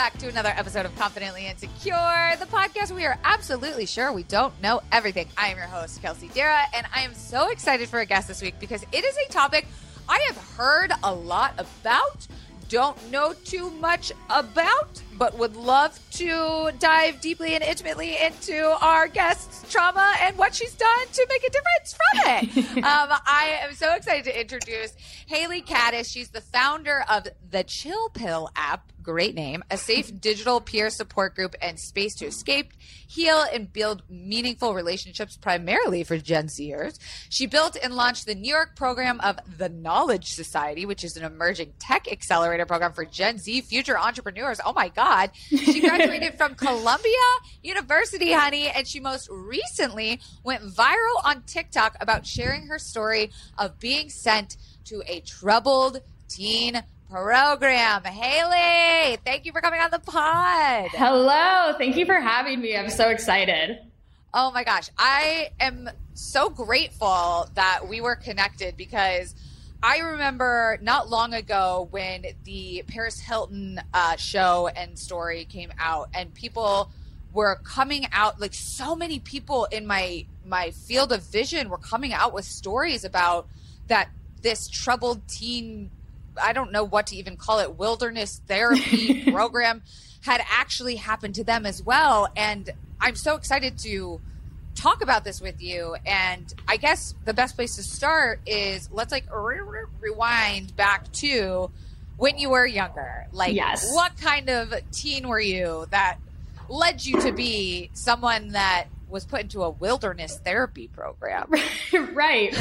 back to another episode of Confidently Insecure, the podcast where we are absolutely sure we don't know everything. I am your host, Kelsey Dara, and I am so excited for a guest this week because it is a topic I have heard a lot about, don't know too much about, but would love to dive deeply and intimately into our guest's trauma and what she's done to make a difference from it. I am so excited to introduce Haley Caddis. She's the founder of the Chill Pill app, great name, a safe digital peer support group and space to escape, heal, and build meaningful relationships primarily for Gen Zers. She built and launched the New York program of the Knowledge Society, which is an emerging tech accelerator program for Gen Z future entrepreneurs. Oh my God. She graduated from Columbia University, honey, and she most recently went viral on TikTok about sharing her story of being sent to a troubled teen program. Haley, thank you for coming on the pod. Hello. Thank you for having me. I'm so excited. Oh my gosh. I am so grateful that we were connected because I remember not long ago when the Paris Hilton show and story came out and people were coming out, like so many people in my field of vision were coming out with stories about that this troubled teen, I don't know what to even call it, wilderness therapy program had actually happened to them as well. And I'm so excited to talk about this with you. And I guess the best place to start is let's like rewind back to when you were younger. Like, yes. What kind of teen were you that led you to be someone that was put into a wilderness therapy program? Right.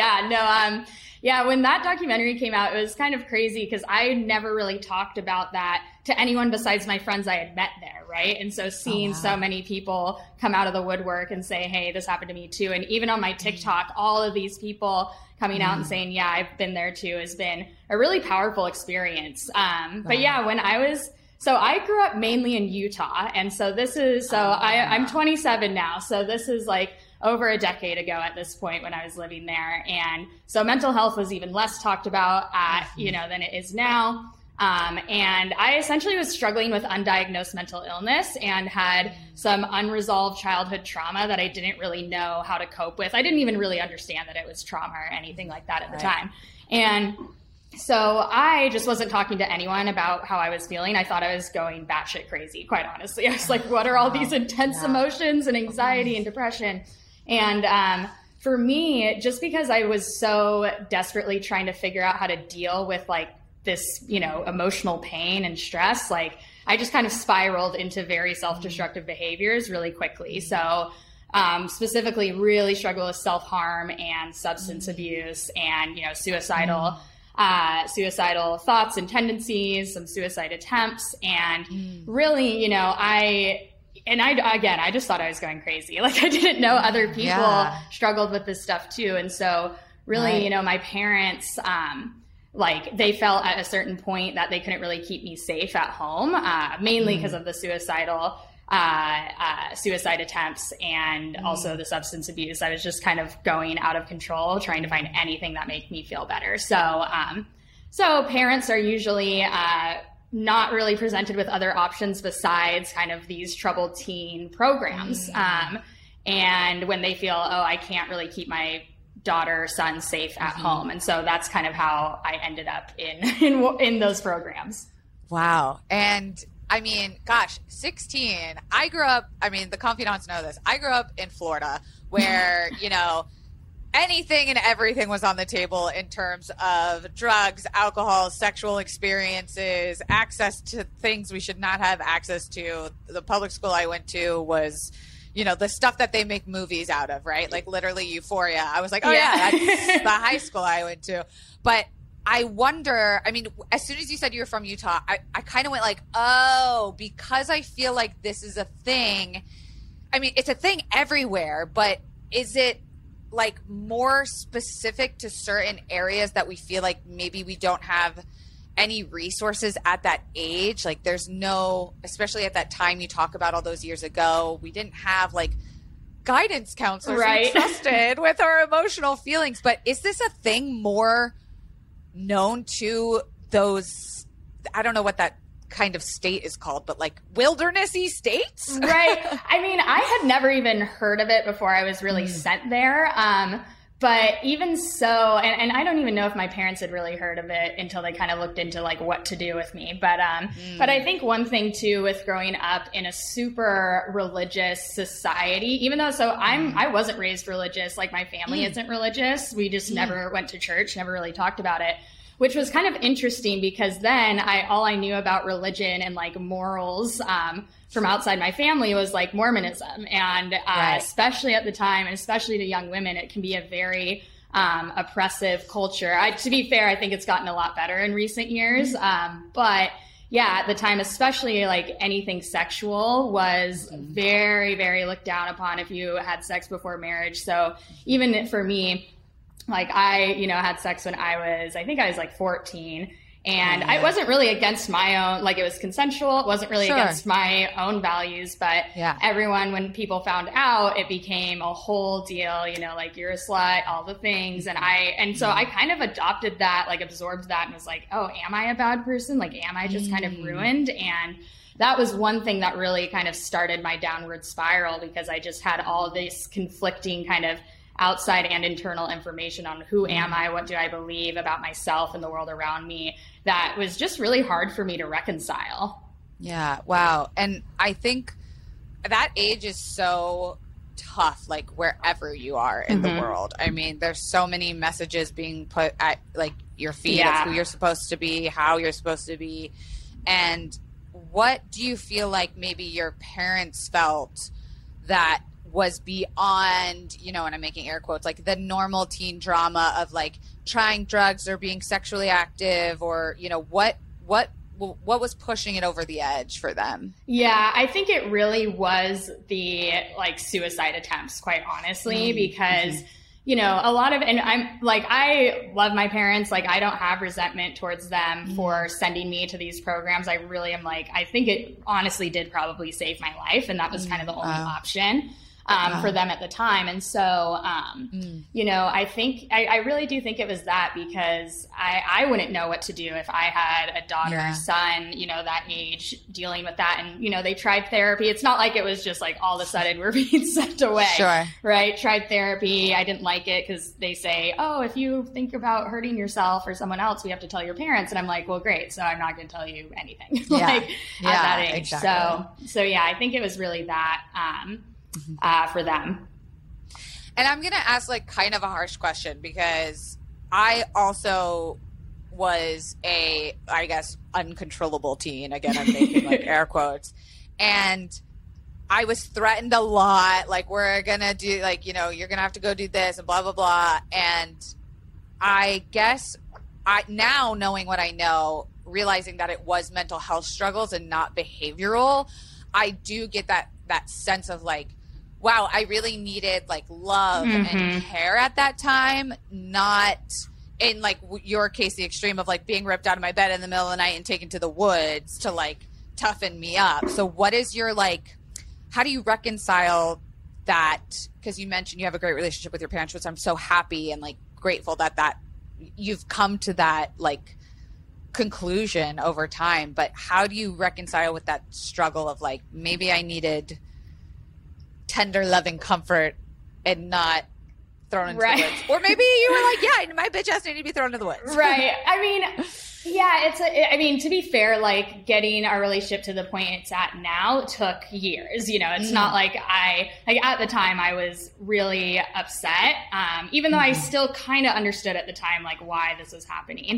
Yeah, when that documentary came out, it was kind of crazy because I never really talked about that to anyone besides my friends I had met there, right? And so seeing so many people come out of the woodwork and say, hey, this happened to me too. And even on my TikTok, all of these people coming out and saying, yeah, I've been there too, has been a really powerful experience. But yeah, when so I grew up mainly in Utah. And so I'm 27 now. So this is like over a decade ago at this point when I was living there. And so mental health was even less talked about than it is now. And I essentially was struggling with undiagnosed mental illness and had some unresolved childhood trauma that I didn't really know how to cope with. I didn't even really understand that it was trauma or anything like that at the time. And so I just wasn't talking to anyone about how I was feeling. I thought I was going batshit crazy, quite honestly. I was like, what are all these intense emotions and anxiety and depression? And for me, just because I was so desperately trying to figure out how to deal with like this, emotional pain and stress, like I just kind of spiraled into very self-destructive behaviors really quickly. So specifically really struggle with self-harm and substance abuse and, suicidal thoughts and tendencies, some suicide attempts. And really, I just thought I was going crazy. Like I didn't know other people struggled with this stuff too. And so really, my parents, they felt at a certain point that they couldn't really keep me safe at home, mainly because of the suicide attempts and also the substance abuse. I was just kind of going out of control, trying to find anything that made me feel better. So parents are usually, not really presented with other options besides kind of these troubled teen programs. And when they feel, I can't really keep my daughter or son safe at home. And so that's kind of how I ended up in those programs. Wow. And I mean, gosh, 16, I grew up, the confidants know this. I grew up in Florida where, anything and everything was on the table in terms of drugs, alcohol, sexual experiences, access to things we should not have access to. The public school I went to was, the stuff that they make movies out of, right? Like literally Euphoria. I was like, that's the high school I went to. But I wonder, as soon as you said you were from Utah, I kind of went like, because I feel like this is a thing. It's a thing everywhere, but is it like more specific to certain areas that we feel like maybe we don't have any resources at that age? Like there's no, especially at that time you talk about all those years ago, we didn't have like guidance counselors we trusted with our emotional feelings. But is this a thing more known to those, I don't know what that kind of state is called, but like wildernessy states. Right. I mean, I had never even heard of it before I was really sent there. But even so, and I don't even know if my parents had really heard of it until they kind of looked into like what to do with me. But I think one thing too with growing up in a super religious society, even though I wasn't raised religious, like my family isn't religious. We just never went to church, never really talked about it, which was kind of interesting because then all I knew about religion and like morals from outside my family was like Mormonism. And especially at the time, and especially to young women, it can be a very oppressive culture. To be fair, I think it's gotten a lot better in recent years. But yeah, at the time, especially like anything sexual was very, very looked down upon if you had sex before marriage. So even for me, like I, had sex when I think I was like 14. And I wasn't really against my own, like it was consensual. It wasn't really against my own values, but everyone, when people found out, it became a whole deal, like you're a slut, all the things. And so I kind of adopted that, like absorbed that and was like, oh, am I a bad person? Like, am I just kind of ruined? And that was one thing that really kind of started my downward spiral because I just had all this conflicting kind of outside and internal information on who am I, what do I believe about myself and the world around me, that was just really hard for me to reconcile. Yeah. Wow. And I think that age is so tough, like wherever you are in the world. I mean, there's so many messages being put at like your feet of who you're supposed to be, how you're supposed to be. And what do you feel like maybe your parents felt that was beyond, and I'm making air quotes, like the normal teen drama of like trying drugs or being sexually active, or, what was pushing it over the edge for them? Yeah, I think it really was the like suicide attempts, quite honestly, because, a lot of, and I'm like, I love my parents. Like, I don't have resentment towards them for sending me to these programs. I really am like, I think it honestly did probably save my life. And that was kind of the only option. For them at the time. And so, I think, I really do think it was that because I wouldn't know what to do if I had a daughter or son, that age dealing with that. And, they tried therapy. It's not like it was just like all of a sudden we're being sent away, right? Tried therapy. I didn't like it because they say, oh, if you think about hurting yourself or someone else, we have to tell your parents. And I'm like, well, great. So I'm not going to tell you anything at that age. Exactly. So yeah, I think it was really that, for them. And I'm going to ask like kind of a harsh question because I also was I guess, uncontrollable teen. Again, I'm making like air quotes. And I was threatened a lot. Like, we're going to do like, you're going to have to go do this and blah, blah, blah. And I guess now knowing what I know, realizing that it was mental health struggles and not behavioral, I do get that sense of like, wow, I really needed like love and care at that time, not in like your case, the extreme of like being ripped out of my bed in the middle of the night and taken to the woods to like toughen me up. So what is your like, how do you reconcile that? Because you mentioned you have a great relationship with your parents, which I'm so happy and like grateful that you've come to that like conclusion over time. But how do you reconcile with that struggle of like, maybe I needed tender, loving comfort and not thrown into the woods? Or maybe you were like, yeah, my bitch ass needed to be thrown into the woods. Right. I mean, yeah, to be fair, like getting our relationship to the point it's at now took years. It's not like at the time I was really upset, even though I still kind of understood at the time, like why this was happening.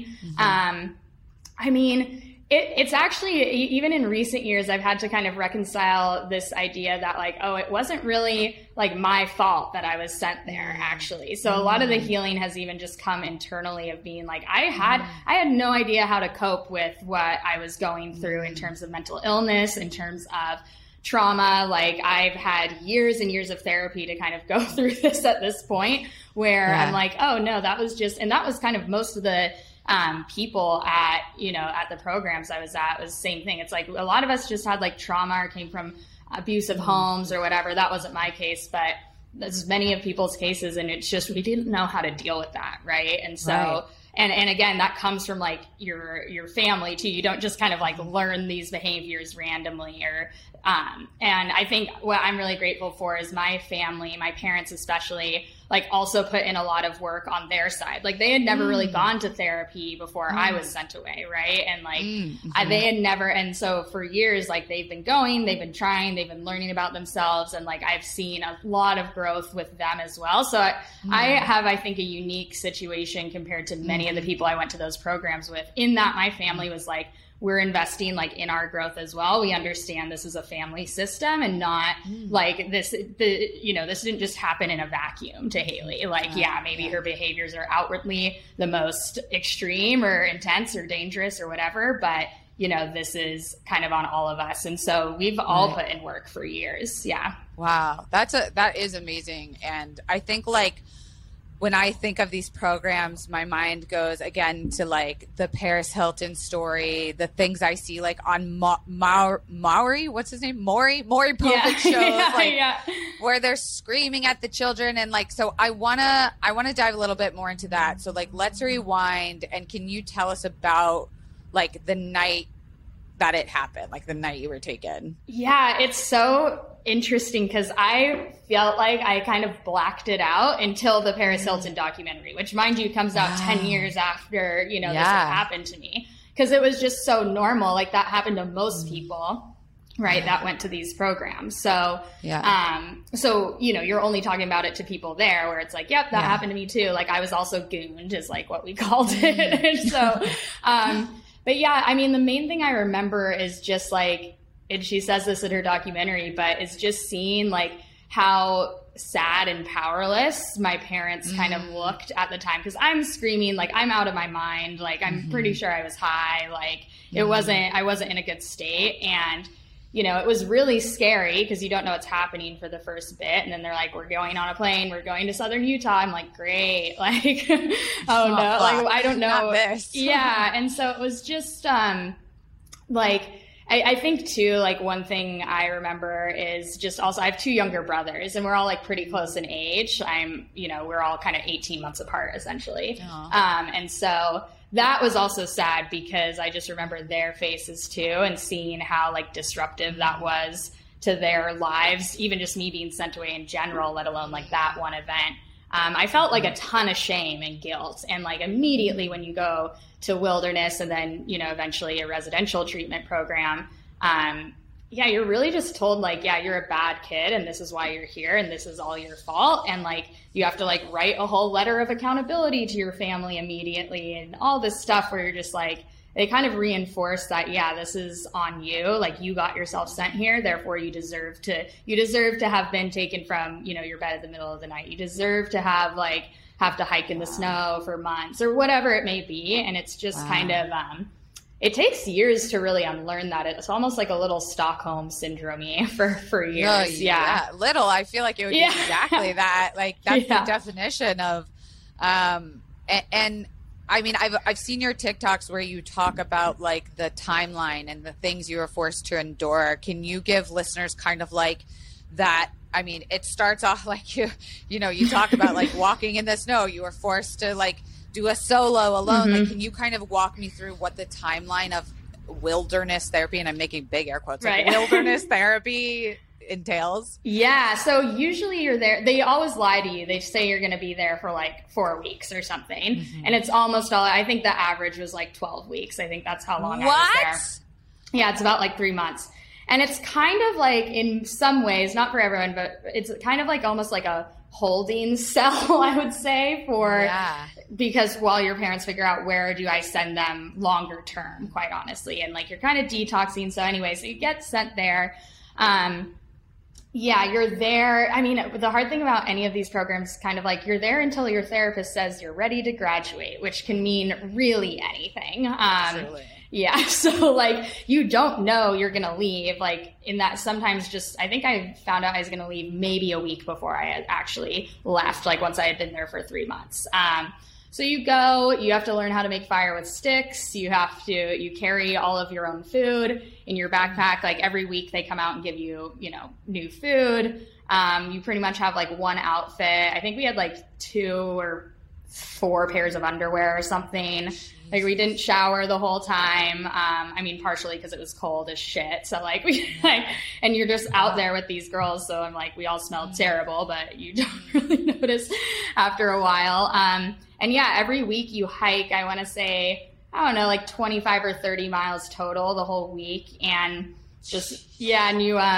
I mean, it's actually, even in recent years, I've had to kind of reconcile this idea that like, oh, it wasn't really like my fault that I was sent there, actually. So a lot of the healing has even just come internally of being like, I had no idea how to cope with what I was going through in terms of mental illness, in terms of trauma. Like, I've had years and years of therapy to kind of go through this at this point where I'm like, oh no, that was just, and that was kind of most of the people at the programs I was at was the same thing. It's like a lot of us just had like trauma or came from abusive homes or whatever. That wasn't my case, but that's many of people's cases. And it's just, we didn't know how to deal with that. Right. And so, And again, that comes from like your family too. You don't just kind of like learn these behaviors randomly or, and I think what I'm really grateful for is my family, my parents especially, like also put in a lot of work on their side. Like they had never really gone to therapy before I was sent away. Right. And like they had never. And so for years, like they've been going, they've been trying, they've been learning about themselves. And like I've seen a lot of growth with them as well. So I have, I think, a unique situation compared to many of the people I went to those programs with, in that my family was like, we're investing like in our growth as well. We understand this is a family system and not like this didn't just happen in a vacuum to Haley. Like, maybe her behaviors are outwardly the most extreme or intense or dangerous or whatever, but this is kind of on all of us. And so we've all put in work for years. Yeah. Wow. That is amazing. And I think like, when I think of these programs, my mind goes again to like the Paris Hilton story, the things I see like on Maury, what's his name? Maury Povich shows, where they're screaming at the children. And like, so I want to dive a little bit more into that. So like, let's rewind. And can you tell us about like the night that it happened, like the night you were taken? Yeah, it's so interesting because I felt like I kind of blacked it out until the Paris Hilton documentary, which mind you comes out 10 years after, this had happened to me, because it was just so normal. Like that happened to most people, right, that went to these programs. So, you're only talking about it to people there where it's like, yep, that happened to me too. Like I was also gooned is like what we called it. So, but yeah, I mean, the main thing I remember is just like, and she says this in her documentary, but it's just seeing like how sad and powerless my parents kind of looked at the time. Cause I'm screaming, like I'm out of my mind. Like I'm pretty sure I was high. Like I wasn't in a good state. And, it was really scary because you don't know what's happening for the first bit. And then they're like, we're going on a plane. We're going to Southern Utah. I'm like, great. Like, oh no, like, I don't know. Not this. Yeah. And so it was just, like, I think too, like one thing I remember is just also, I have two younger brothers and we're all like pretty close in age. We're all kind of 18 months apart essentially. And so that was also sad because I just remember their faces too and seeing how like disruptive that was to their lives, even just me being sent away in general, let alone like that one event. I felt like a ton of shame and guilt. And like immediately when you go to Wilderness and then, eventually a residential treatment program, you're really just told like, you're a bad kid and this is why you're here and this is all your fault. And like, you have to like write a whole letter of accountability to your family immediately and all this stuff where you're just like, they kind of reinforce that, this is on you. Like you got yourself sent here. Therefore you deserve to have been taken from, your bed in the middle of the night. You deserve to have to hike in the snow for months or whatever it may be. And it's just kind of, it takes years to really unlearn that. It's almost like a little Stockholm syndrome for years. Little, I feel like it would be exactly that. Like that's the definition of, and I mean, I've seen your TikToks where you talk about like the timeline and the things you were forced to endure. Can you give listeners kind of like that? I mean, it starts off like you talk about like walking in the snow. You were forced to like do a solo alone. Like, can you kind of walk me through what the timeline of wilderness therapy, and I'm making big air quotes, like wilderness therapy entails? Yeah. So usually you're there. They always lie to you. They say you're going to be there for like 4 weeks or something. And it's almost all, I think the average was like 12 weeks. I think that's how long I was there. Yeah. It's about like 3 months. And it's kind of like in some ways, not for everyone, but it's kind of like almost like a holding cell, I would say, because while your parents figure out where do I send them longer term, quite honestly. And like, you're kind of detoxing. So anyway, so you get sent there. You're there. I mean, the hard thing about any of these programs is kind of like you're there until your therapist says you're ready to graduate, which can mean really anything. Yeah. So like, you don't know you're going to leave, like in that sometimes just, I think I found out I was going to leave maybe a week before I had actually left, like once I had been there for 3 months. So you go, you have to learn how to make fire with sticks. You carry all of your own food in your backpack. Like every week they come out and give you, new food. You pretty much have like one outfit. I think we had like 2 or 4 pairs of underwear or something. Like we didn't shower the whole time. I mean, partially because it was cold as shit. So like and you're just out there with these girls. So I'm like, we all smelled terrible, but you don't really notice after a while. And yeah, every week you hike, I want to say, I don't know, like 25 or 30 miles total the whole week. And just, yeah. And you,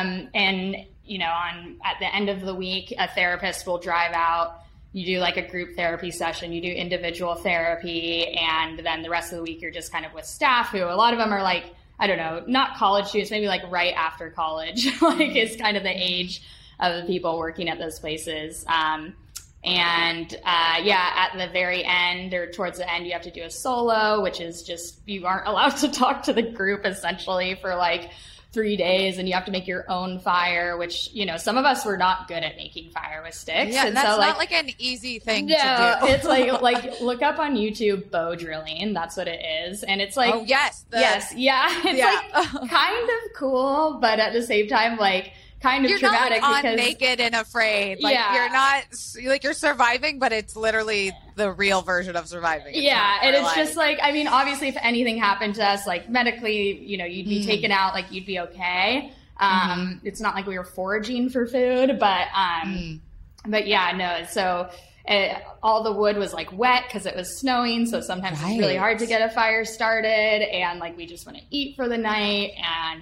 at the end of the week, a therapist will drive out. You do like a group therapy session, you do individual therapy, and then the rest of the week you're just kind of with staff who a lot of them are like, I don't know, not college students, maybe like right after college, like is kind of the age of the people working at those places. At the very end or towards the end, you have to do a solo, which is just, you aren't allowed to talk to the group essentially for like 3 days, and you have to make your own fire, which, some of us were not good at making fire with sticks. Yeah, and that's so, not like an easy thing to do. It's like look up on YouTube bow drilling. That's what it is. And it's like, oh, yes. It's like kind of cool, but at the same time, like kind of traumatic not, like, because naked and afraid. Like you're not like you're surviving, but it's literally the real version of surviving. And it's just like, I mean, obviously if anything happened to us, like medically, you'd be taken out, like you'd be okay. It's not like we were foraging for food, but yeah, no. So all the wood was like wet because it was snowing. So sometimes it's really hard to get a fire started, and like we just want to eat for the night. And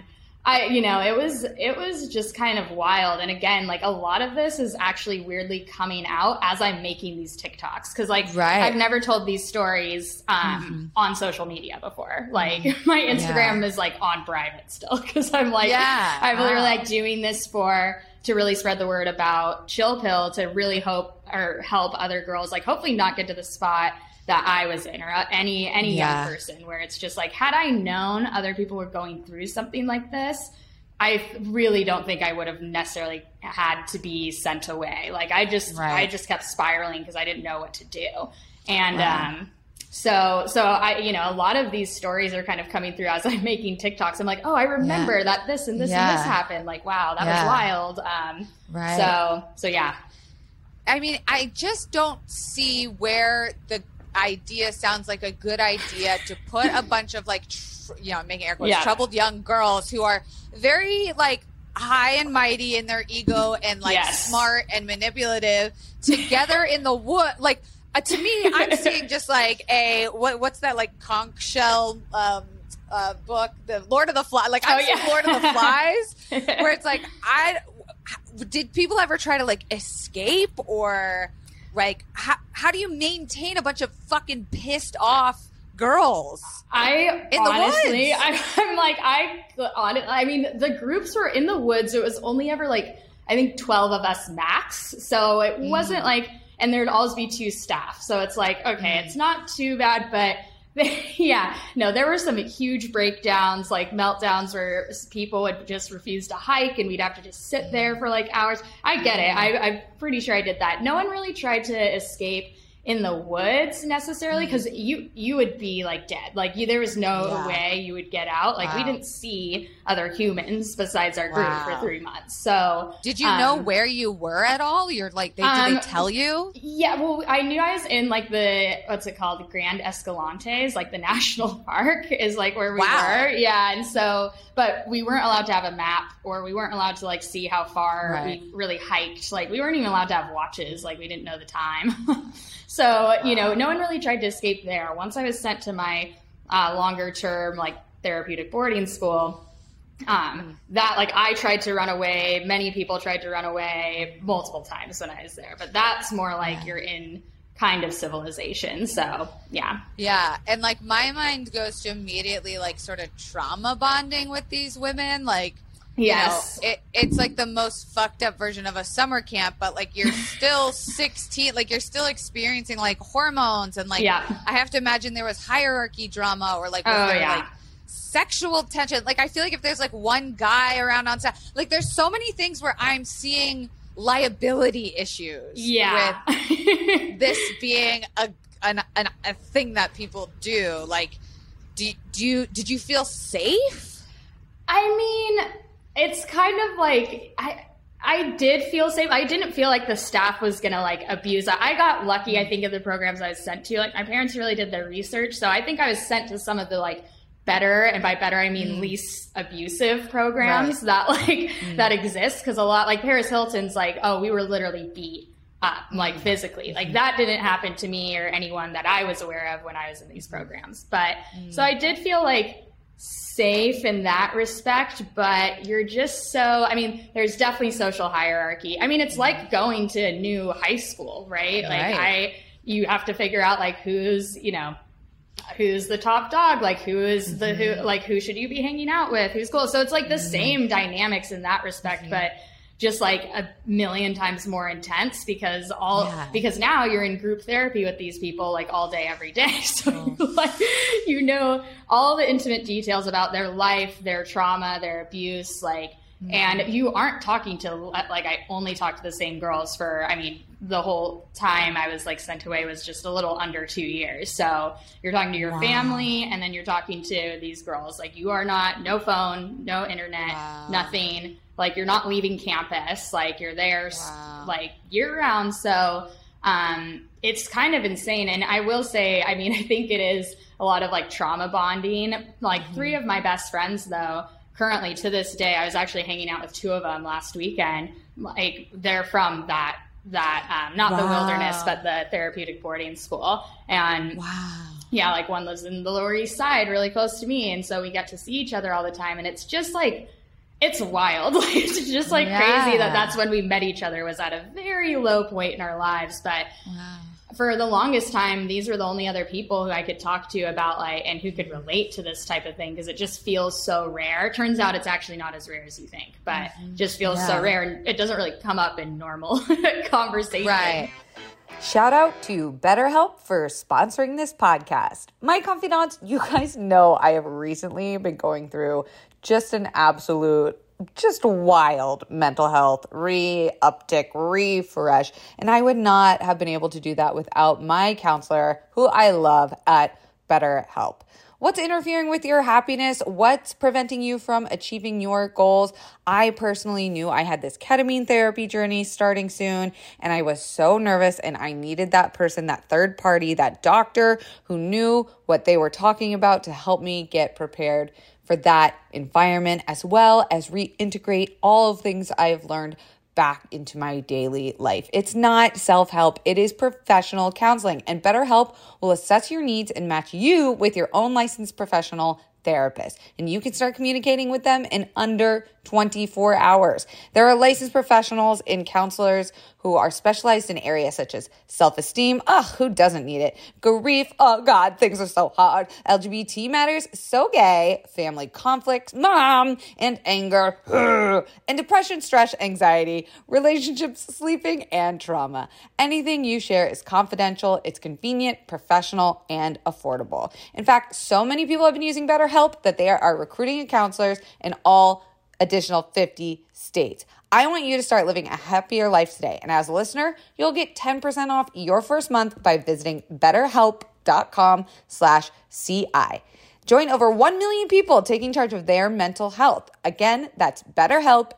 it was just kind of wild. And again, like a lot of this is actually weirdly coming out as I'm making these TikToks. Cause like I've never told these stories on social media before. Like my Instagram is like on private still. Cause I'm like, I'm literally like doing this to really spread the word about Chill Pill, to really help other girls, like hopefully not get to the spot that I was in, or any young person, where it's just like, had I known other people were going through something like this, I really don't think I would have necessarily had to be sent away. Like I just kept spiraling because I didn't know what to do. And so I, a lot of these stories are kind of coming through as I'm making TikToks. I'm like, oh, I remember that this and this and this happened. Like, wow, that was wild. So yeah. I mean, I just don't see where the idea sounds like a good idea to put a bunch of like, I'm making air quotes, troubled young girls who are very like high and mighty in their ego and like smart and manipulative together in the wood. Like to me, I'm seeing just like what's that like conch shell book, the Lord of the Flies. Like I'm seeing Lord of the Flies, where it's like did people ever try to like escape, or like how do you maintain a bunch of fucking pissed off girls in the woods? I mean, the groups were in the woods. It was only ever like, I think 12 of us max. So it wasn't like, and there'd always be 2 staff. So it's like, okay, it's not too bad, but there were some huge breakdowns, like meltdowns where people would just refuse to hike and we'd have to just sit there for like hours. I get it. I'm pretty sure I did that. No one really tried to escape in the woods necessarily, because you would be like dead. Like there was no way you would get out. Like we didn't see other humans besides our group for 3 months. So did you know where you were at all? You're like, did they tell you? Yeah, well, I knew I was in like what's it called? The Grand Escalantes, like the national park is like where we were. Yeah. And so, but we weren't allowed to have a map, or we weren't allowed to like see how far we really hiked. Like we weren't even allowed to have watches. Like we didn't know the time. So, no one really tried to escape there. Once I was sent to my longer term, like therapeutic boarding school, that like I tried to run away. Many people tried to run away multiple times when I was there, but that's more like you're in kind of civilization. So yeah. Yeah. And like my mind goes to immediately like sort of trauma bonding with these women. Like, yes, it's like the most fucked up version of a summer camp, but like you're still 16, like you're still experiencing like hormones and like, I have to imagine there was hierarchy drama, or like, like sexual tension. Like, I feel like if there's like one guy around on set, like there's so many things where I'm seeing liability issues with this being a thing that people do. Like, did you feel safe? I mean, it's kind of like I did feel safe. I didn't feel like the staff was going to like abuse. I got lucky, I think, of the programs I was sent to. Like my parents really did their research. So I think I was sent to some of the like better, and by better, I mean least abusive programs that like that exist. Cause a lot like Paris Hilton's like, oh, we were literally beat up like physically. Like that didn't happen to me or anyone that I was aware of when I was in these programs. But so I did feel like safe in that respect, but you're just so, I mean, there's definitely social hierarchy. I mean, it's like going to a new high school, right? Like you have to figure out like who's the top dog, like who should you be hanging out with, who's cool. So it's like the same dynamics in that respect, but just like a million times more intense because now you're in group therapy with these people like all day, every day. So like, you know, all the intimate details about their life, their trauma, their abuse, like, and you aren't talking to, like, I only talked to the same girls for, I mean, the whole time I was like sent away was just a little under 2 years. So you're talking to your family and then you're talking to these girls. Like you are not, no phone, no internet, nothing. Like you're not leaving campus, like you're there like year round. So it's kind of insane. And I will say, I mean, I think it is a lot of like trauma bonding. Like 3 of my best friends though, currently to this day, I was actually hanging out with 2 of them last weekend. Like they're from that not the wilderness, but the therapeutic boarding school. And yeah, like one lives in the Lower East Side, really close to me. And so we get to see each other all the time. And it's just like, it's wild. It's just like crazy that's when we met each other, was at a very low point in our lives. But for the longest time, these were the only other people who I could talk to about like, and who could relate to this type of thing, because it just feels so rare. Turns out it's actually not as rare as you think, but just feels so rare, and it doesn't really come up in normal conversation. Right. Shout out to BetterHelp for sponsoring this podcast. My confidants, you guys know I have recently been going through just an absolute, just wild mental health uptick, refresh. And I would not have been able to do that without my counselor, who I love, at BetterHelp. What's interfering with your happiness? What's preventing you from achieving your goals? I personally knew I had this ketamine therapy journey starting soon, and I was so nervous, and I needed that person, that third party, that doctor who knew what they were talking about to help me get prepared for that environment, as well as reintegrate all of things I've learned back into my daily life. It's not self-help. It is professional counseling, and BetterHelp will assess your needs and match you with your own licensed professional therapist. And you can start communicating with them in under 24 hours. There are licensed professionals and counselors who are specialized in areas such as self-esteem. Who doesn't need it? Grief. Oh God, things are so hard. LGBT matters. So gay. Family conflicts. Mom. And anger. And depression, stress, anxiety, relationships, sleeping, and trauma. Anything you share is confidential. It's convenient, professional, and affordable. In fact, so many people have been using BetterHelp that they are recruiting counselors in all additional 50 states. I want you to start living a happier life today. And as a listener, you'll get 10% off your first month by visiting betterhelp.com/CI. Join over 1 million people taking charge of their mental health. Again, that's BetterHelp,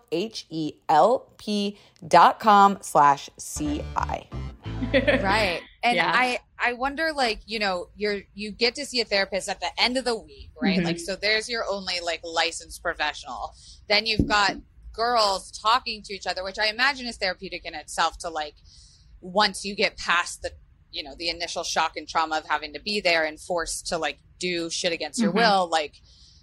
HELP.com/CI. Right. And I wonder, like, you know, you get to see a therapist at the end of the week, right? Mm-hmm. Like, so there's your only like licensed professional. Then you've got girls talking to each other, which I imagine is therapeutic in itself, to like, once you get past the, you know, the initial shock and trauma of having to be there and forced to like do shit against your will, like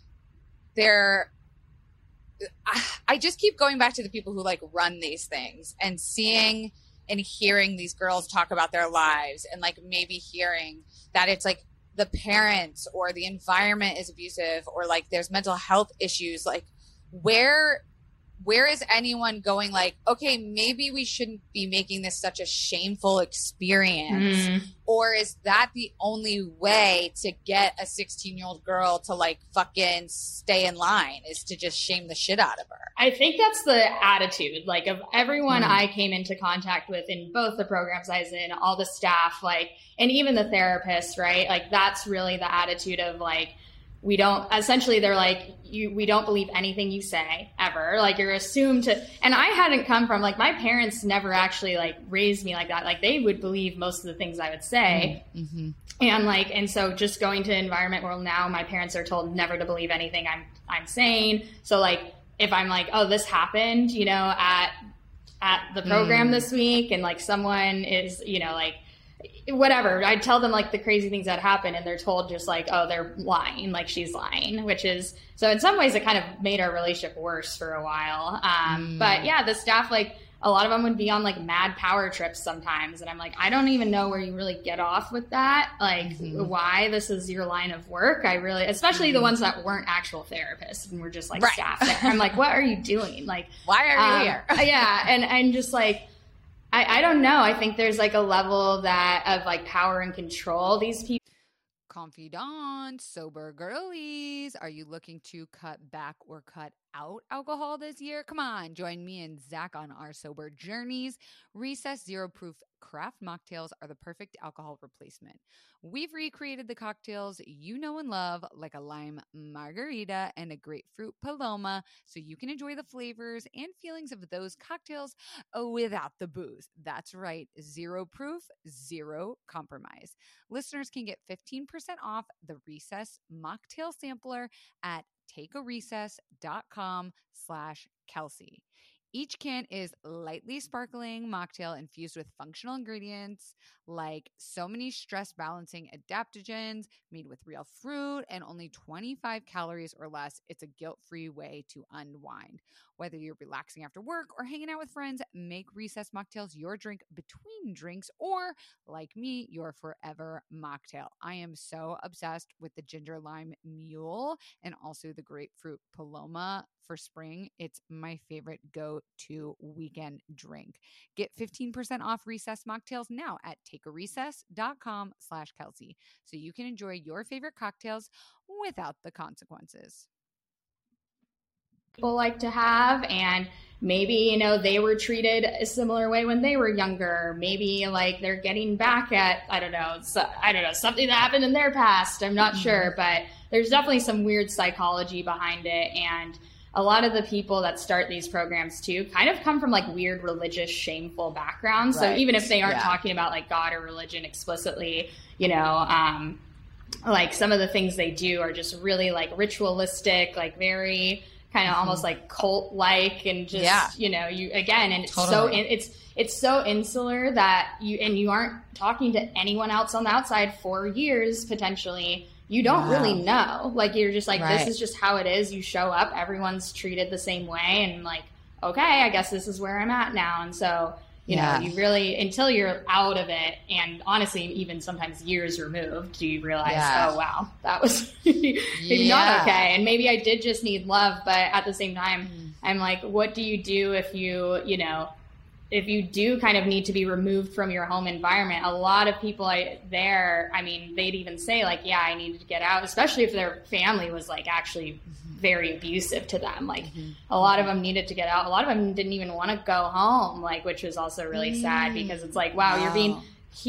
I just keep going back to the people who like run these things and seeing and hearing these girls talk about their lives, and like maybe hearing that it's like the parents or the environment is abusive, or like there's mental health issues. Like where is anyone going like, okay, maybe we shouldn't be making this such a shameful experience? Or is that the only way to get a 16-year-old girl to like fucking stay in line, is to just shame the shit out of her? I think that's the attitude, like, of everyone I came into contact with in both the programs I was in, all the staff, like, and even the therapists, right? Like, that's really the attitude of like, we don't, essentially they're like, we don't believe anything you say ever. Like you're assumed to, and I hadn't come from, like, my parents never actually like raised me like that. Like they would believe most of the things I would say. Mm-hmm. And so just going to an environment where now my parents are told never to believe anything I'm saying. So like, if I'm like, oh, this happened, you know, at the program this week, and like someone is, you know, like, whatever, I tell them like the crazy things that happen, and they're told just like, oh, they're lying, like she's lying, which is, so in some ways it kind of made our relationship worse for a while. But yeah, the staff, like a lot of them would be on like mad power trips sometimes. And I'm like, I don't even know where you really get off with that. Like why this is your line of work. I really, especially the ones that weren't actual therapists and were just like staff there. I'm like, what are you doing? Like, why are you here? Yeah. And just like, I don't know. I think there's like a level of like power and control. These people. Confidants, sober girlies, are you looking to cut back or cut out alcohol this year? Come on, join me and Zach on our sober journeys. Recess Zero Proof craft mocktails are the perfect alcohol replacement. We've recreated the cocktails you know and love, like a lime margarita and a grapefruit paloma, so you can enjoy the flavors and feelings of those cocktails without the booze. That's right, zero proof, zero compromise. Listeners can get 15% off the Recess mocktail sampler at takearecess.com/Kelsey. Each can is lightly sparkling mocktail infused with functional ingredients like so many stress balancing adaptogens, made with real fruit and only 25 calories or less. It's a guilt-free way to unwind. Whether you're relaxing after work or hanging out with friends, make Recess mocktails your drink between drinks, or like me, your forever mocktail. I am so obsessed with the ginger lime mule and also the grapefruit paloma for spring. It's my favorite go-to weekend drink. Get 15% off Recess mocktails now at takearecess.com/Kelsey, so you can enjoy your favorite cocktails without the consequences. People like to have, and maybe, you know, they were treated a similar way when they were younger. Maybe like they're getting back at, I don't know, something that happened in their past. I'm not sure, but there's definitely some weird psychology behind it. And a lot of the people that start these programs too kind of come from like weird religious, shameful backgrounds. Right. So even if they aren't talking about like God or religion explicitly, you know, like some of the things they do are just really like ritualistic, like very kind of almost like cult-like, and just, you know, you again, and it's so insular that you aren't talking to anyone else on the outside for years, potentially. You don't really know. Like, you're just like, this is just how it is. You show up, everyone's treated the same way, and like, okay, I guess this is where I'm at now. And so, you know, you really, until you're out of it, and honestly, even sometimes years removed, do you realize, oh, wow, that was maybe not okay. And maybe I did just need love. But at the same time, I'm like, what do you do if you know, if you do kind of need to be removed from your home environment? A lot of people they'd even say like, yeah, I needed to get out, especially if their family was like actually very abusive to them. Like a lot of them needed to get out. A lot of them didn't even want to go home, like, which was also really sad, because it's like, wow, you're being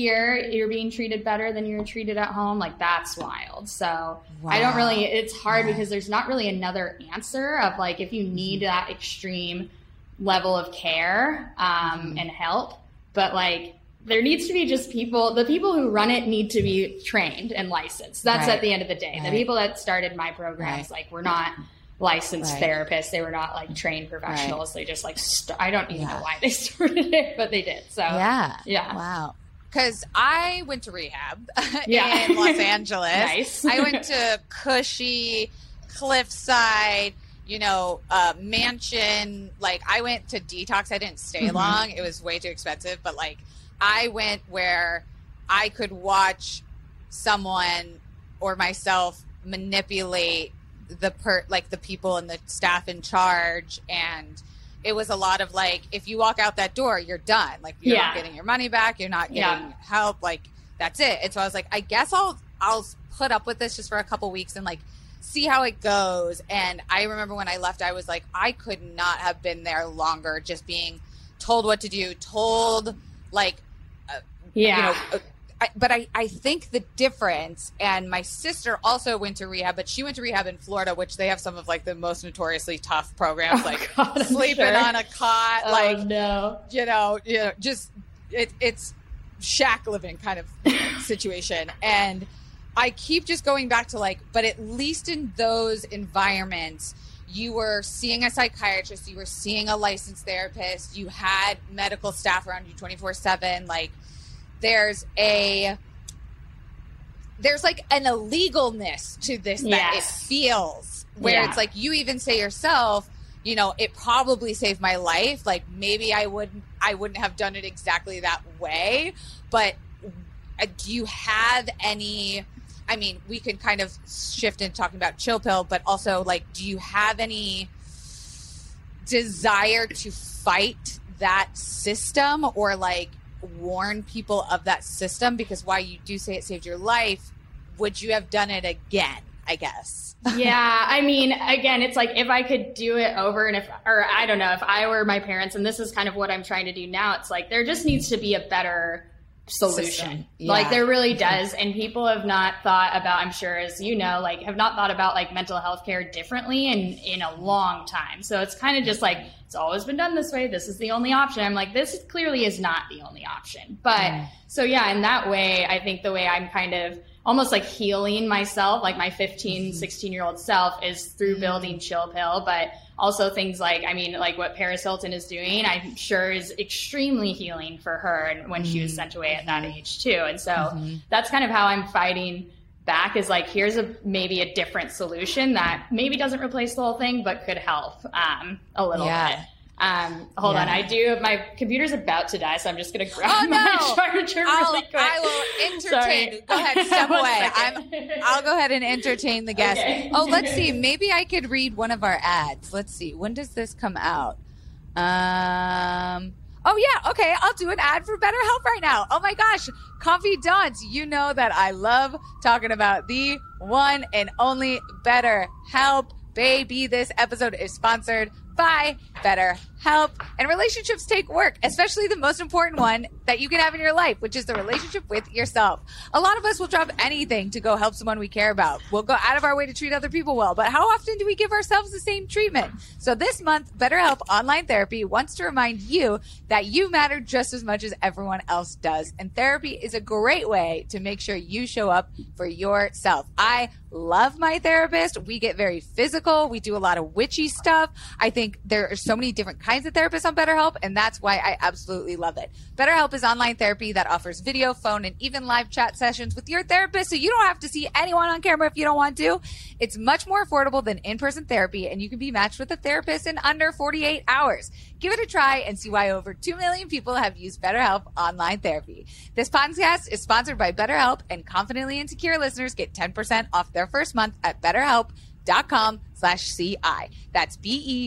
treated better than you were treated at home. Like, that's wild. So I don't really, it's hard because there's not really another answer of like, if you need that extreme level of care and help, but like, there needs to be just the people who run it need to be trained and licensed. That's at the end of the day. The people that started my programs, like, were not licensed therapists. They were not like trained professionals. They just like, I don't even know why they started it, but they did. So wow. Because I went to rehab in Los Angeles. Nice. I went to cushy Cliffside, you know, mansion. Like, I went to detox. I didn't stay long. It was way too expensive. But like, I went where I could watch someone or myself manipulate the people and the staff in charge. And it was a lot of like, if you walk out that door, you're done. Like, you're not getting your money back. You're not getting help. Like, that's it. And so I was like, I guess I'll put up with this just for a couple weeks and like see how it goes. And I remember when I left, I was like, I could not have been there longer, just being told what to do, told like, you know, I think the difference, and my sister also went to rehab, but she went to rehab in Florida, which they have some of like the most notoriously tough programs, sleeping on a cot, just it's shack living kind of situation. And I keep just going back to but at least in those environments, you were seeing a psychiatrist, you were seeing a licensed therapist, you had medical staff around you 24/7. There's an illegalness to this that it feels where it's you even say yourself, it probably saved my life. Maybe I wouldn't have done it exactly that way. But do you have any, we can kind of shift into talking about Chill Pill, but also do you have any desire to fight that system or warn people of that system? Because while you do say it saved your life, would you have done it again, I guess? Yeah. Again, it's if I could do it over if I were my parents, and this is kind of what I'm trying to do now, it's there just needs to be a better solution. Yeah. There really does. And people have not thought about, I'm sure, as you know, have not thought about mental health care differently in a long time. So it's kind of just it's always been done this way. This is the only option. I'm this clearly is not the only option. But so yeah, in that way, I think the way I'm kind of almost healing myself, my 15, 16-year-old self is through building Chill Pill, but also things what Paris Hilton is doing, I'm sure is extremely healing for her and when she was sent away at that age too. And so that's kind of how I'm fighting back is here's maybe a different solution that maybe doesn't replace the whole thing, but could help a little bit. Hold on. My computer's about to die, so I'm just going to grab my charger really quick. I will entertain. Sorry. Go ahead, step away. I'll go ahead and entertain the guest. Okay. Oh, let's see. Maybe I could read one of our ads. Let's see. When does this come out? Oh, yeah. Okay. I'll do an ad for BetterHelp right now. Oh, my gosh. Confidants, you know that I love talking about the one and only BetterHelp. Baby, this episode is sponsored by BetterHelp. And relationships take work, especially the most important one that you can have in your life, which is the relationship with yourself. A lot of us will drop anything to go help someone we care about. We'll go out of our way to treat other people well, but how often do we give ourselves the same treatment? So this month, BetterHelp Online Therapy wants to remind you that you matter just as much as everyone else does. And therapy is a great way to make sure you show up for yourself. I love my therapist. We get very physical. We do a lot of witchy stuff. I think there are so many different kinds of therapists on BetterHelp, and that's why I absolutely love it. BetterHelp is online therapy that offers video, phone, and even live chat sessions with your therapist, so you don't have to see anyone on camera if you don't want to. It's much more affordable than in-person therapy, and you can be matched with a therapist in under 48 hours. Give it a try and see why over 2 million people have used BetterHelp Online Therapy. This podcast is sponsored by BetterHelp, and Confidently Insecure listeners get 10% off their first month at BetterHelp.com/CI. That's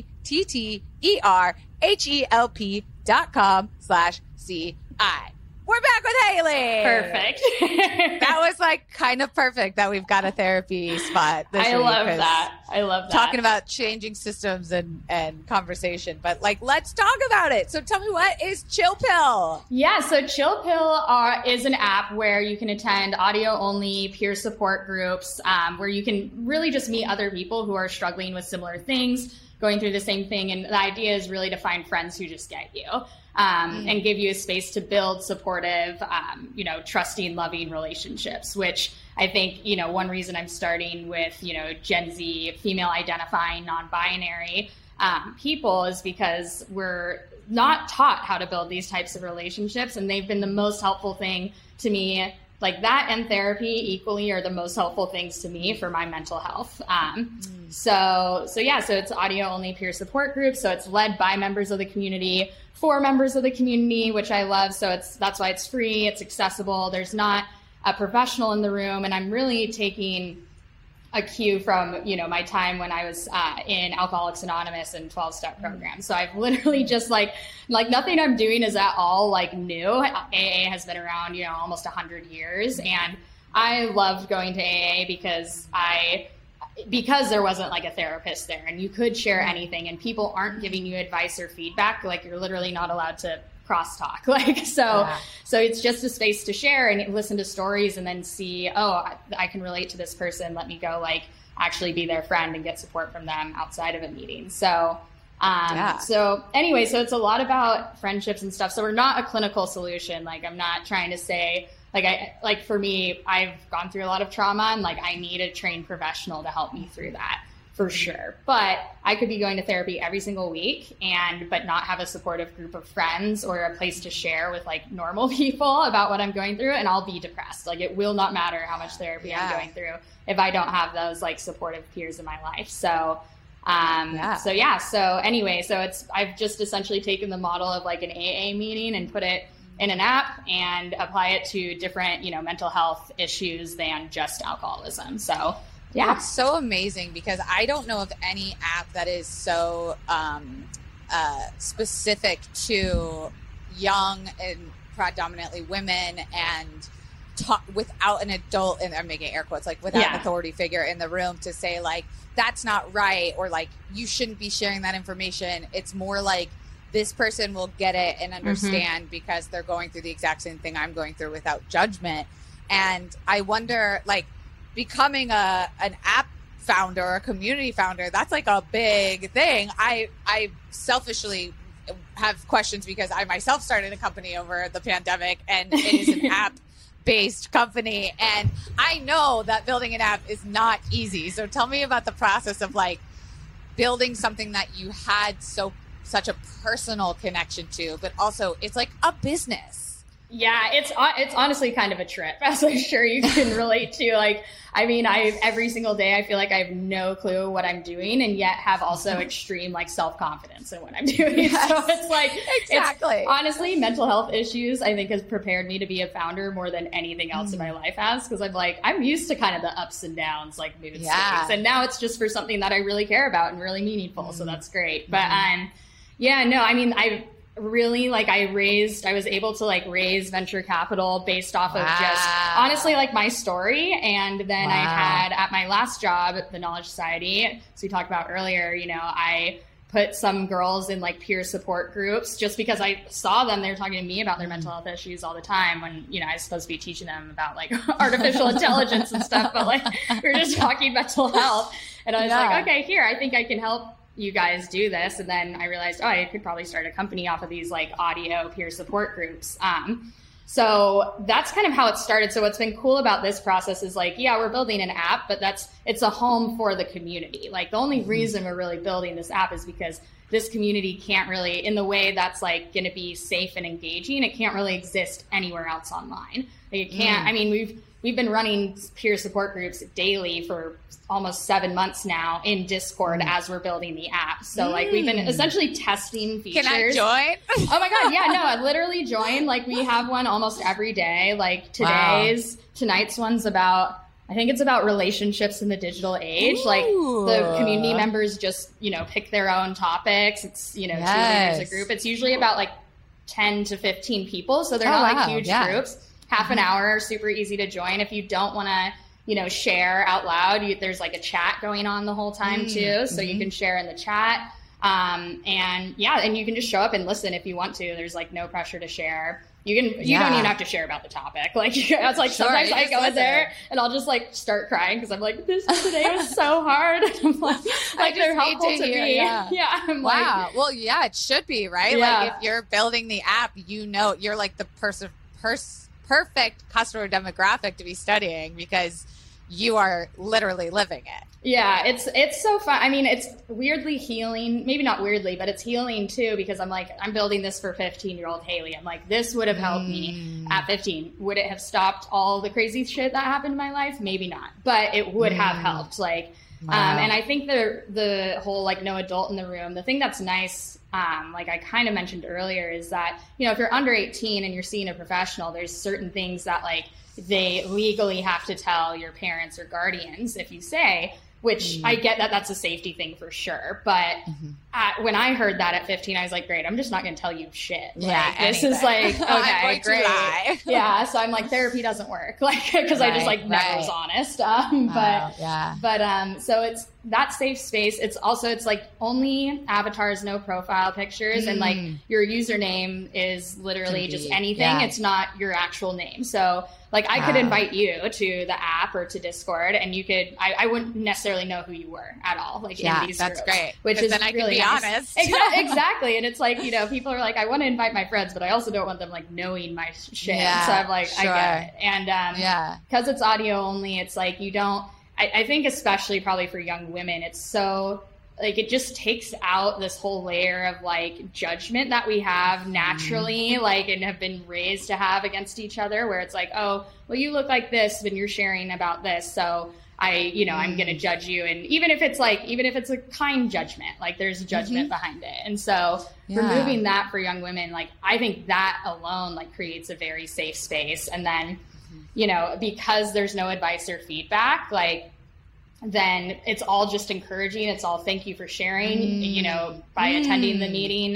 BetterHelp.com/CI. We're back with Haley. Perfect. That was kind of perfect that we've got a therapy spot this week. I love that. Talking about changing systems and conversation. But let's talk about it. So tell me, what is Chill Pill? Yeah, so Chill Pill is an app where you can attend audio-only peer support groups where you can really just meet other people who are struggling with similar things, going through the same thing. And the idea is really to find friends who just get you. And give you a space to build supportive, trusting, loving relationships, which I think, one reason I'm starting with, Gen Z, female identifying, non-binary people is because we're not taught how to build these types of relationships. And they've been the most helpful thing to me. That and therapy equally are the most helpful things to me for my mental health. So it's audio only peer support group. So it's led by members of the community, for members of the community, which I love. So that's why it's free. It's accessible. There's not a professional in the room. And I'm really taking a cue from, my time when I was in Alcoholics Anonymous and 12-step programs. So I've literally just nothing I'm doing is at all new. AA has been around, almost 100 years. And I loved going to AA because there wasn't a therapist there and you could share anything and people aren't giving you advice or feedback. You're literally not allowed to crosstalk. Like, so it's just a space to share and listen to stories and then see, oh, I can relate to this person. Let me go like actually be their friend and get support from them outside of a meeting. So, so anyway, so it's a lot about friendships and stuff. So we're not a clinical solution. Like, I'm not trying to say like for me, I've gone through a lot of trauma and like, I need a trained professional to help me through that. For sure. But I could be going to therapy every single week but not have a supportive group of friends or a place to share with like normal people about what I'm going through. And I'll be depressed. Like, it will not matter how much therapy I'm going through if I don't have those like supportive peers in my life. So, so anyway, I've just essentially taken the model of like an AA meeting and put it in an app and apply it to different, mental health issues than just alcoholism. So yeah. It's so amazing because I don't know of any app that is so specific to young and predominantly women and without an adult, and I'm making air quotes, like without an authority figure in the room to say like, that's not right, or like, you shouldn't be sharing that information. It's more like this person will get it and understand because they're going through the exact same thing I'm going through without judgment. And I wonder, like, becoming an app founder or a community founder, that's like a big thing. I selfishly have questions because I myself started a company over the pandemic, and it is an app based company. And I know that building an app is not easy. So tell me about the process of like building something that you had such a personal connection to, but also it's like a business. Yeah, it's honestly kind of a trip, as I'm sure you can relate to. Like, I mean, every single day I feel like I have no clue what I'm doing, and yet have also extreme like self-confidence in what I'm doing. Yes, so it's like, exactly. Honestly, mental health issues I think has prepared me to be a founder more than anything else in my life has, because I'm used to kind of the ups and downs, like mood swings, and now it's just for something that I really care about and really meaningful. So that's great. But I was able to like raise venture capital based off of just honestly like my story. And then I had at my last job at the Knowledge Society, so we talked about earlier, I put some girls in like peer support groups just because I saw them. They were talking to me about their mental health issues all the time when, I was supposed to be teaching them about like artificial intelligence and stuff, but like we were just talking mental health. And I was like, okay, here, I think I can help you guys do this. And then I realized, I could probably start a company off of these like audio peer support groups. So that's kind of how it started. So what's been cool about this process is like, we're building an app, but it's a home for the community. Like, the only reason we're really building this app is because this community can't really, in the way that's like going to be safe and engaging, it can't really exist anywhere else online. Like, it can't, I mean, we've been running peer support groups daily for almost 7 months now in Discord as we're building the app. So like, we've been essentially testing features. Can I join? Oh my God. Yeah, no, I literally join. Like, we have one almost every day. Like tonight's one's about, I think it's about relationships in the digital age. Ooh. Like, the community members just, pick their own topics. It's, 2 leaders a group. It's usually about like 10 to 15 people. So they're not like huge groups. Half an hour, super easy to join. If you don't want to, share out loud, there's like a chat going on the whole time too. So you can share in the chat. And you can just show up and listen if you want to. There's like no pressure to share. You don't even have to share about the topic. Like, it's like sometimes I go in there and I'll just like start crying because I'm like, this today was so hard. I'm like they're helpful to me. Yeah. I'm wow. Well, yeah, it should be, right? Yeah. Like, if you're building the app, you're like the perfect customer demographic to be studying because you are literally living it. Yeah, it's so fun. I mean, it's weirdly healing. Maybe not weirdly, but it's healing too, because I'm building this for 15-year-old Haley. I'm like, this would have helped me at 15. Would it have stopped all the crazy shit that happened in my life? Maybe not, but it would have helped. Like, and I think the whole like no adult in the room, the thing that's nice, like I kind of mentioned earlier, is that, if you're under 18 and you're seeing a professional, there's certain things that like they legally have to tell your parents or guardians if you say, which I get that that's a safety thing for sure. But when I heard that at 15, I was like, great, I'm just not going to tell you shit. Yeah, this is like, okay, great. Yeah. So I'm like, therapy doesn't work. Like, cause I just like never was honest. So it's that safe space. It's like only avatars, no profile pictures. And like your username is literally just anything. Yeah. It's not your actual name. So like I could invite you to the app or to Discord, and you could, I wouldn't necessarily know who you were at all. Like in these that's groups, great. Which is then I really can be nice. honest. Exactly. And it's like, you know, people are like, I want to invite my friends, but I also don't want them like knowing my shit. Yeah, so I'm like, sure. I get it. And because it's audio only, it's like you don't, I think especially probably for young women, it's so like it just takes out this whole layer of like judgment that we have naturally, like, and have been raised to have against each other, where it's like, oh, well, you look like this when you're sharing about this, so I'm going to judge you. And even if it's a kind judgment, like there's judgment behind it. And so removing that for young women, like I think that alone like creates a very safe space. And then, you know, because there's no advice or feedback, like then it's all just encouraging. It's all thank you for sharing. You know, by attending the meeting,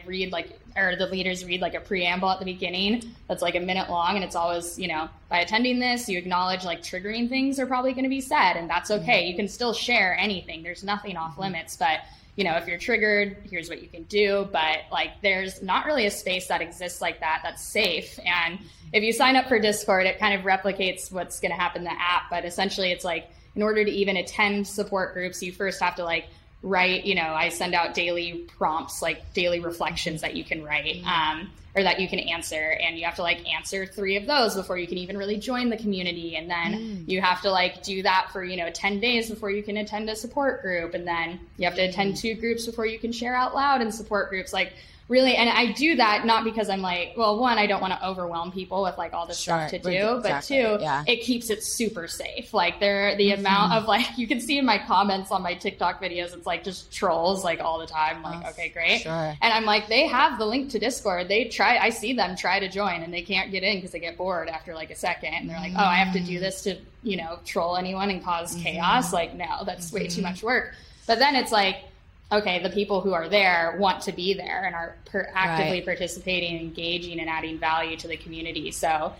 the leaders read like a preamble at the beginning that's like a minute long, and it's always, you know, by attending this, you acknowledge like triggering things are probably going to be said, and that's okay. You can still share anything. There's nothing off limits, but you know, if you're triggered, here's what you can do. But like, there's not really a space that exists like that that's safe. And if you sign up for Discord, it kind of replicates what's going to happen in the app. But essentially, it's like, in order to even attend support groups, you first have to like write, you know, I send out daily prompts, like daily reflections that you can write, or that you can answer. And you have to like answer 3 of those before you can even really join the community. And then you have to like do that for, you know, 10 days before you can attend a support group. And then you have to attend 2 groups before you can share out loud in support groups. Like really, and I do that not because I'm like, well, one, I don't want to overwhelm people with like all this stuff to do, but 2, it keeps it super safe. Like the amount of like, you can see in my comments on my TikTok videos, it's like just trolls like all the time. I'm like, okay, great. Sure. And I'm like, they have the link to Discord. I see them try to join and they can't get in because they get bored after like a second. And they're like, oh, I have to do this to, you know, troll anyone and cause chaos. Like, no, that's way too much work. But then it's like, okay, the people who are there want to be there and are actively participating, engaging, and adding value to the community. So,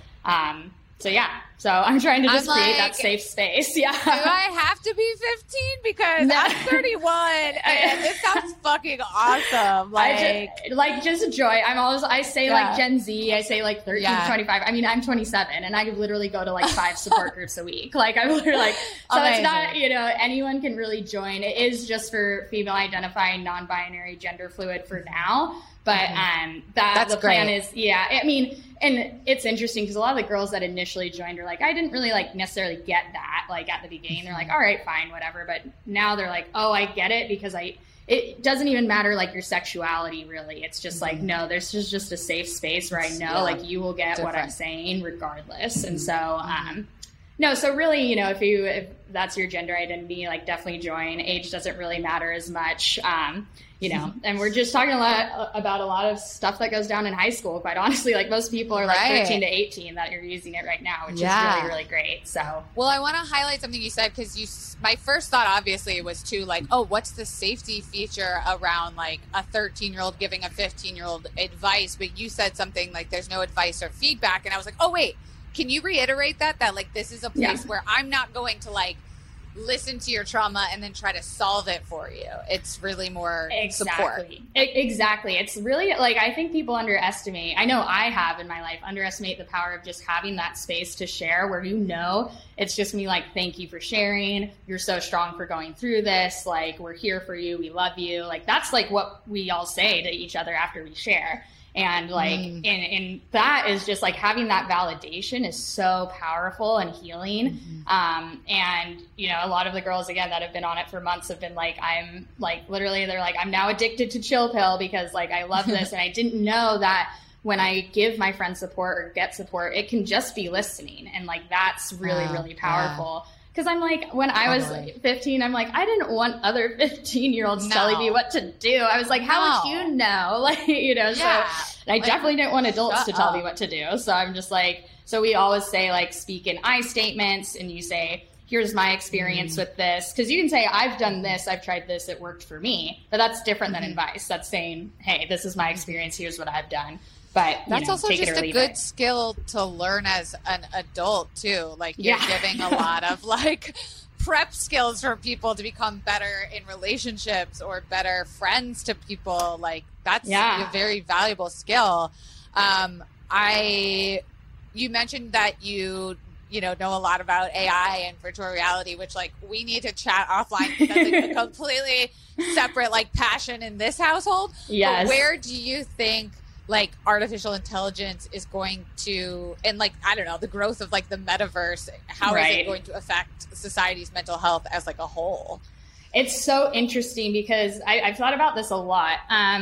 so I'm trying to just create that safe space. Yeah. Do I have to be 15? Because I'm 31 and this sounds fucking awesome. Like, just joy. I say like Gen Z, I say like 13 to 25. I mean, I'm 27 and I literally go to like 5 support groups a week. Like I'm literally like, so Amazing. It's not, you know, anyone can really join. It is just for female identifying, non-binary, gender fluid for now. But the plan is, I mean, and it's interesting because a lot of the girls that initially joined are like, I didn't really like necessarily get that like at the beginning. They're like, all right, fine, whatever. But now they're like, oh, I get it because it doesn't even matter like your sexuality really. It's just like, no, there's just a safe space where I know like you will get what I'm saying regardless. And so, no, so really, you know, if that's your gender identity, like definitely join. Age doesn't really matter as much. You know, and we're just talking about a lot of stuff that goes down in high school. Quite honestly, like most people are like 13 to 18 that you're using it right now, which is really, really great. So, well, I want to highlight something you said because my first thought obviously was to like, oh, what's the safety feature around like a 13-year-old giving a 15-year-old advice? But you said something like there's no advice or feedback, and I was like, oh wait, can you reiterate that like this is a place where I'm not going to like listen to your trauma and then try to solve it for you. It's really more support. Exactly. It's really like, I think people underestimate, I know I have in my life, underestimate the power of just having that space to share where, you know, it's just me like, thank you for sharing. You're so strong for going through this. Like, we're here for you. We love you. Like, that's like what we all say to each other after we share. And like, and that is just like having that validation is so powerful and healing. And, you know, a lot of the girls, again, that have been on it for months have been like, I'm like, literally, they're like, I'm now addicted to Chill Pill because like, I love this. And I didn't know that when I give my friends support or get support, it can just be listening. And like, that's really, really powerful. Because I'm like, when I was 15, I'm like, I didn't want other 15-year-olds telling me what to do. I was like, how would you know? Like, you know, so I definitely didn't want adults to tell me what to do. So I'm just like, so we always say like, speak in I statements, and you say, here's my experience with this. Because you can say, I've done this, I've tried this, it worked for me. But that's different than advice. That's saying, hey, this is my experience, here's what I've done. But that's also just a good skill to learn as an adult too. Like you're giving a lot of like prep skills for people to become better in relationships or better friends to people. Like that's a very valuable skill. You mentioned that you know a lot about AI and virtual reality, which like we need to chat offline because that's like a completely separate like passion in this household. Yes. But where do you think like artificial intelligence is going to, and like, I don't know, the growth of like the metaverse, how is it going to affect society's mental health as like a whole? It's so interesting because I've thought about this a lot.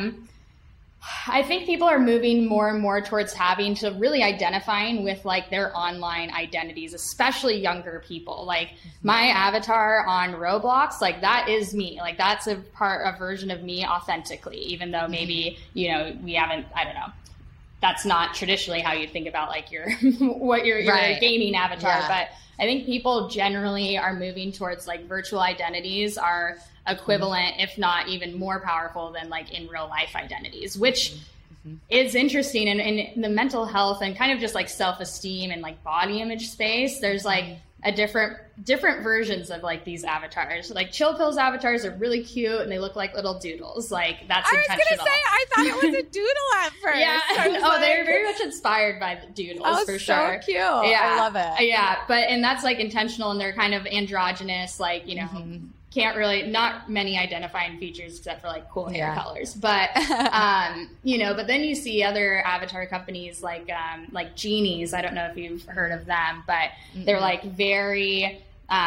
I think people are moving more and more towards having to really identifying with like their online identities, especially younger people. Like my avatar on Roblox, like that is me. Like that's a version of me authentically, even though maybe, we haven't, I don't know. That's not traditionally how you think about like your gaming avatar. Yeah. But I think people generally are moving towards like virtual identities are equivalent, if not even more powerful than like in real life identities, which is interesting. And in the mental health and kind of just like self-esteem and like body image space, there's like a different versions of like these avatars. Like Chill Pill's avatars are really cute and they look like little doodles. Like that's intentional. I was gonna say, I thought it was a doodle at first. Yeah, they're very much inspired by the doodles for sure. So cute. Yeah, I love it. Yeah, and that's like intentional and they're kind of androgynous, like can't really, not many identifying features except for like cool hair colors, but but then you see other avatar companies like Genies. I don't know if you've heard of them, but they're like very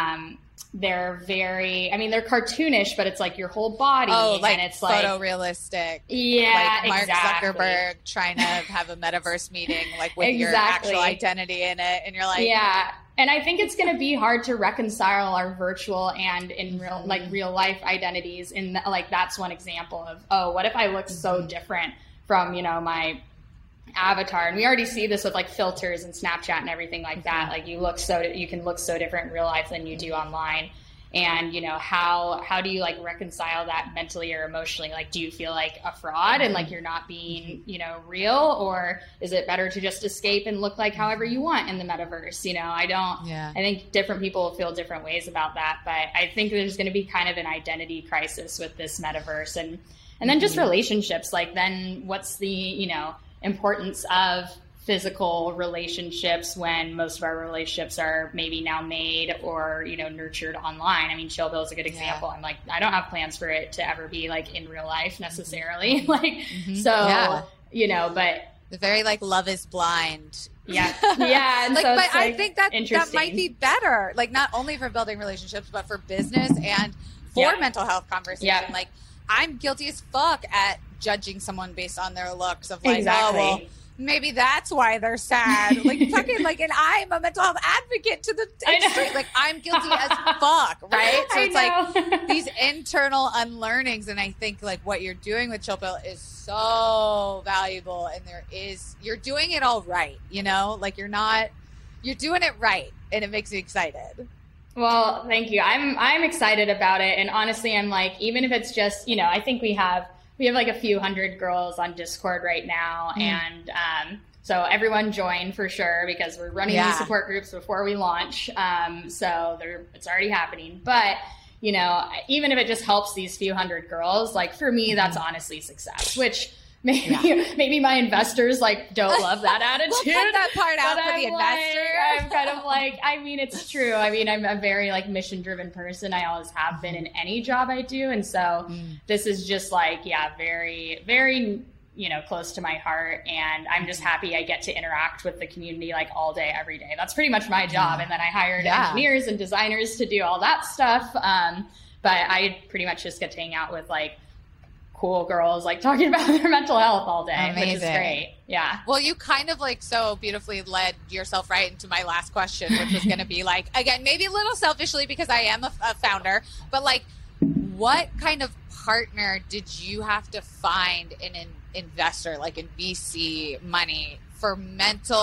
they're cartoonish, but it's like your whole body. Oh, like and it's like photorealistic. Yeah, like Mark exactly. Zuckerberg trying to have a metaverse meeting, like with your actual identity in it, and you're like, And I think it's going to be hard to reconcile our virtual and in real life identities. In like that's one example of what if I look so different from my avatar? And we already see this with like filters and Snapchat and everything like that. Like you can look so different in real life than you do online. And how do you like reconcile that mentally or emotionally? Like, do you feel like a fraud and like you're not being real, or is it better to just escape and look like however you want in the metaverse? I think different people will feel different ways about that, but I think there's going to be kind of an identity crisis with this metaverse, and then just relationships. Like, then what's the importance of physical relationships when most of our relationships are maybe now made or nurtured online? I mean, Chill Pill is a good example. I'm like, I don't have plans for it to ever be like in real life necessarily. But the very like Love is Blind. And like, so but I think that might be better, like not only for building relationships but for business and for mental health conversation. Like, I'm guilty as fuck at judging someone based on their looks of like, oh well, maybe that's why they're sad. Like fucking like, and I'm a mental health advocate to the extreme. Like, I'm guilty as fuck, right? So it's like these internal unlearnings, and I think like what you're doing with Chill Pill is so valuable, and you're doing it all right, like you're doing it right, and it makes me excited. Well, thank you. I'm excited about it, and honestly, I'm like, even if it's just I think we have like a few hundred girls on Discord right now. And so everyone join for sure, because we're running these support groups before we launch. So it's already happening. But, even if it just helps these few hundred girls, like for me, that's honestly success, which maybe my investors like don't love that attitude. We'll put that part out for the investor. I'm kind of like, I mean, it's true. I mean, I'm a very like mission driven person. I always have been in any job I do. And so this is just like, very, very, close to my heart. And I'm just happy I get to interact with the community like all day, every day. That's pretty much my job. And then I hired engineers and designers to do all that stuff. But I pretty much just get to hang out with like cool girls like talking about their mental health all day. Amazing. Which is great. Yeah. Well, you kind of like so beautifully led yourself right into my last question, which was going to be like, again, maybe a little selfishly because I am a founder, but like, what kind of partner did you have to find in an investor, like in VC money, for mental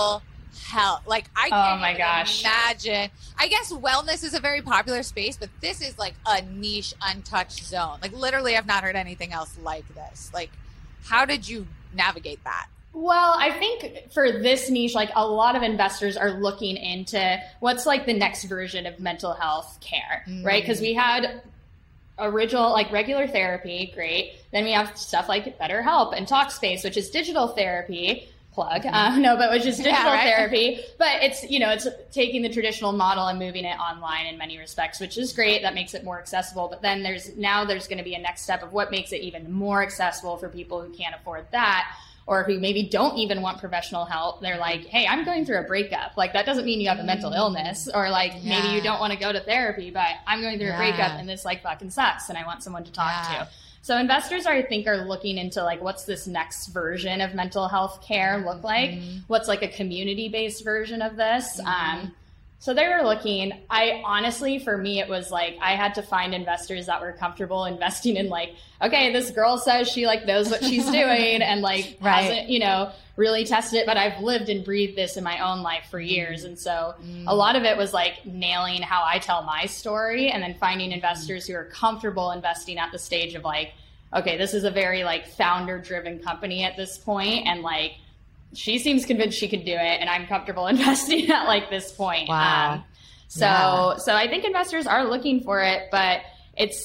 health. Like I can't my gosh. imagine. I guess wellness is a very popular space, but this is like a niche, untouched zone. Like literally, I've not heard anything else like this. Like, how did you navigate that? Well, I think for this niche, like a lot of investors are looking into what's like the next version of mental health care, right? Because we had original, like regular therapy, great. Then we have stuff like BetterHelp and Talkspace, which is digital therapy. Plug. Which is digital therapy. But it's, it's taking the traditional model and moving it online in many respects, which is great. That makes it more accessible. But then there's going to be a next step of what makes it even more accessible for people who can't afford that, or who maybe don't even want professional help. They're like, hey, I'm going through a breakup. Like, that doesn't mean you have a mental illness, or like maybe you don't want to go to therapy, but I'm going through a breakup and this like fucking sucks and I want someone to talk to. So investors I think are looking into like, what's this next version of mental health care look like? What's like a community-based version of this? So they were looking. I honestly, for me, it was like I had to find investors that were comfortable investing in like, okay, this girl says she like knows what she's doing and like hasn't, really tested it, but I've lived and breathed this in my own life for years. And so a lot of it was like nailing how I tell my story and then finding investors who are comfortable investing at the stage of like, okay, this is a very like founder driven company at this point, and like she seems convinced she could do it, and I'm comfortable investing at like this point. Wow. So I think investors are looking for it, but it's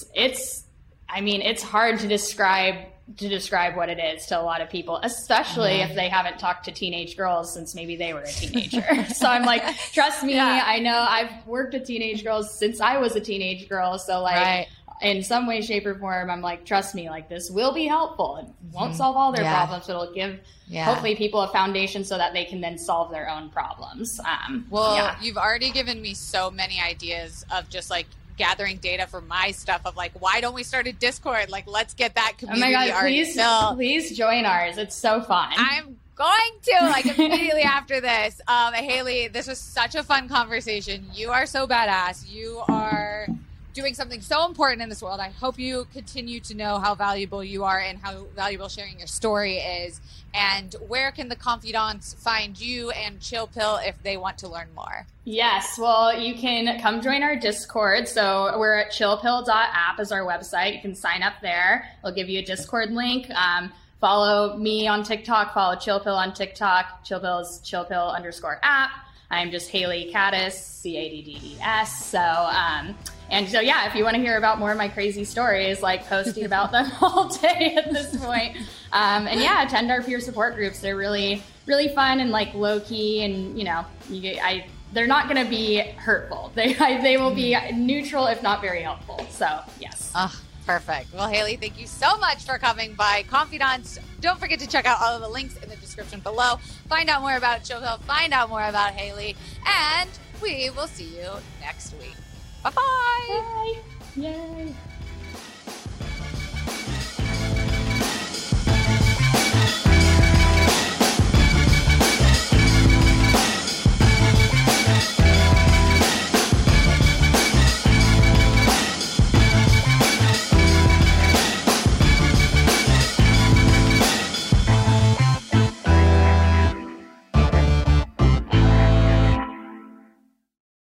hard to describe what it is to a lot of people, especially if they haven't talked to teenage girls since maybe they were a teenager. So I'm like, trust me, I know I've worked with teenage girls since I was a teenage girl. So like in some way, shape or form, I'm like, trust me, like this will be helpful. It won't solve all their problems, but it'll give hopefully people a foundation so that they can then solve their own problems. You've already given me so many ideas of just like gathering data for my stuff of like, why don't we start a Discord? Like, let's get that community. Oh my God, please join ours. It's so fun. I'm going to like immediately after this. Haley, this was such a fun conversation. You are so badass. You are doing something so important in this world. I hope you continue to know how valuable you are and how valuable sharing your story is. And where can the confidants find you and Chill Pill if they want to learn more? Yes, well, you can come join our Discord. So we're at chillpill.app is our website. You can sign up there. I'll give you a Discord link. Follow me on TikTok. Follow Chill Pill on TikTok. Chill Pill is chillpill_app. I'm just Haley Caddis, CADDES. So if you want to hear about more of my crazy stories, like posting about them all day at this point. Attend our peer support groups. They're really, really fun and like low key, and they're not going to be hurtful. They will be neutral, if not very helpful. So yes. Perfect. Well, Haley, thank you so much for coming by. Confidants, don't forget to check out all of the links in the description below. Find out more about Chill Pill, find out more about Haley, and we will see you next week. Bye-bye. Bye. Yay.